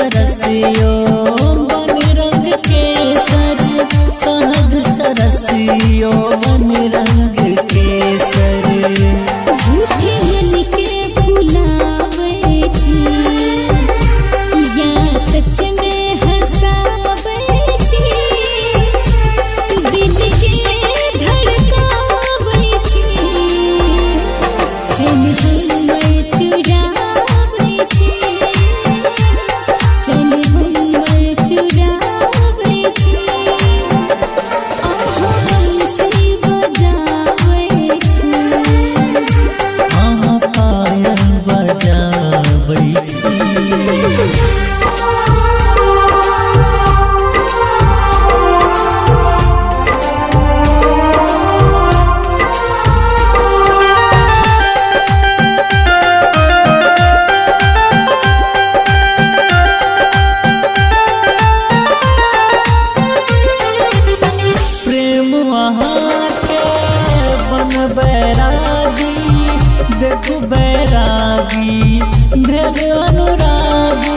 सरसियो बन रंग केसर सहद सरसियो बन रंग केसर झूठे मन के फुलावे छी या सच में हंसावे छी दिल के धड़कावे छी चल हमर चुरावे छी चल हमर चुरावे छी आहा बंसी बजावे छी पायल बजाबै छी। प्रेम वहाँ के बन बैरागी देखो बैरागी भेद अनुरागी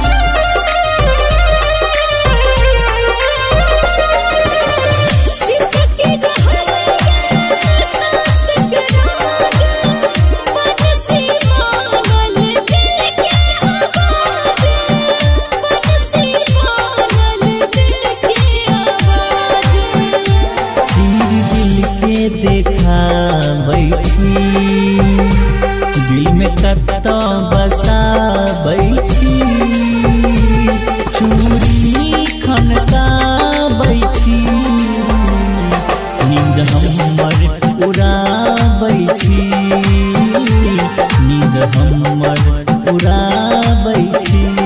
सिसके रहलिया सांस के राग मन से मांगल दिल के आवाज मन से मांगल दिल के आवाज चीर दिल के देखाबै छी दिल में कत्ता बसाबै छी चूड़ी खनकाबै छी नींद हमर उड़ाबै छी नींद हमर उड़ाबै छी।